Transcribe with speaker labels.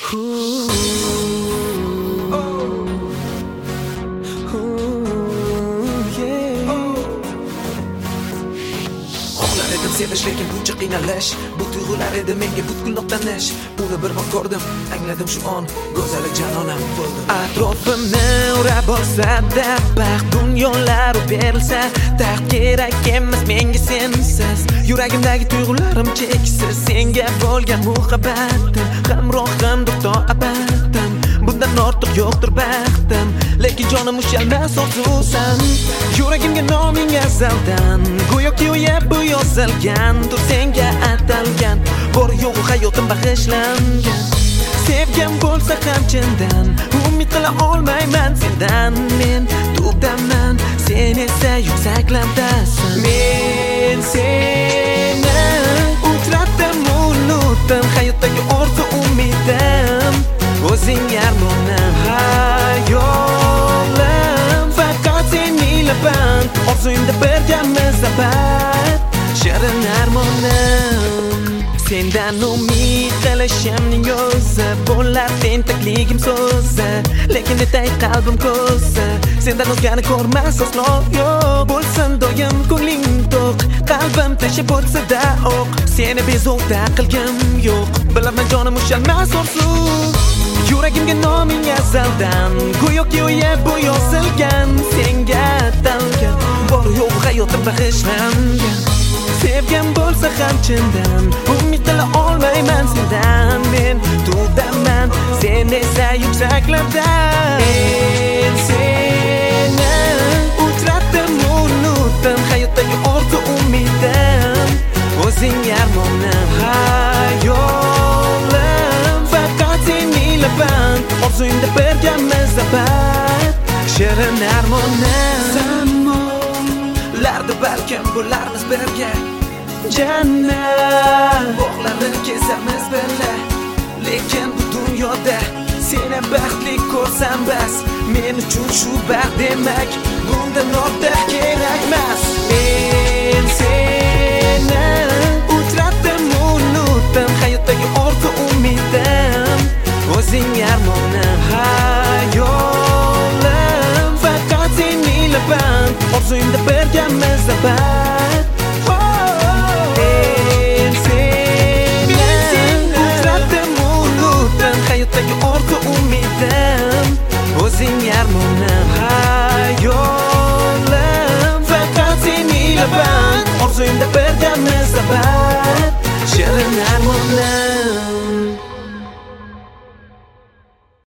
Speaker 1: Oqlar edim sevish lekin buncha qiynalish, bu tuyg'ular edi menga butkul nuqtanish. Uni bir bor ko'rdim, angladim shu on, go'zalik janonam bo'ldi. Atrofimni o'rab olsa-da, baxt dunyolar berilsa, taxt kerak emas menga sensiz. Yuragimdagi tuyg'ularim cheksiz, senga bo'lgan muhabbatim hamrohimdir to abadan. Bundan ortiq yo'qdir baxtim, lekin jonim ushalmas orzusan. Yuragimga noming azaldan, go'yoki o'yab bu yozilgandir senga atalgan. Bor yo'q hayotim bag'ishlangan. Sevgan bo'lsa ham chindan, umid qila olmayman sendan. Men tubdaman, sen esa yuksaklardasan. Men seni uchratdim, unutdim, hayotdagi orzu umidim, o'zing armonim, hayolim, faqat seni laband, orzuyimda birgamiz abad, shirin armonim. Sendan umid qilishimning o'zi bo'lar tentakligim so'zi, lekin netay qalbim ko'zi, sendan o'zgani ko'rmas aslo yo'q. Bo'lsin doim ko'ngling to'q, qalbim tashib bo'lsa-da o'q, seni bezovta qilgim yo'q. Bilaman jonim ushalmas orzu, yuragimga noming azaldan, go'yoki o'yab bu yozilgan, senga atalgan. Bor yo'q hayotim bag'ishlangan. Sevgan bo'lsa ham chindan, umid qila olmayman sendan. Men tubdaman, sen esa yuksaklarda. Men seni uchratdim, unutdim, hayotdagi orzu umidim, o'zing armonim, hayolim, faqat seni laband, orzuyimda birgamiz abad, shirin armonim. Zamonlarda balkim bo'larmiz birga, jannat bog'larini kezamiz birga, lekin bu dunyoda seni baxtli ko'rsam bas, men uchun shu baxt demak, bundan ortiq kerakmas. Men seni uchratdim, unutdim, hayotdagi orzu umidim, o'zing armonim, hayolim, faqat seni laband, orzuyimda birgamiz abad,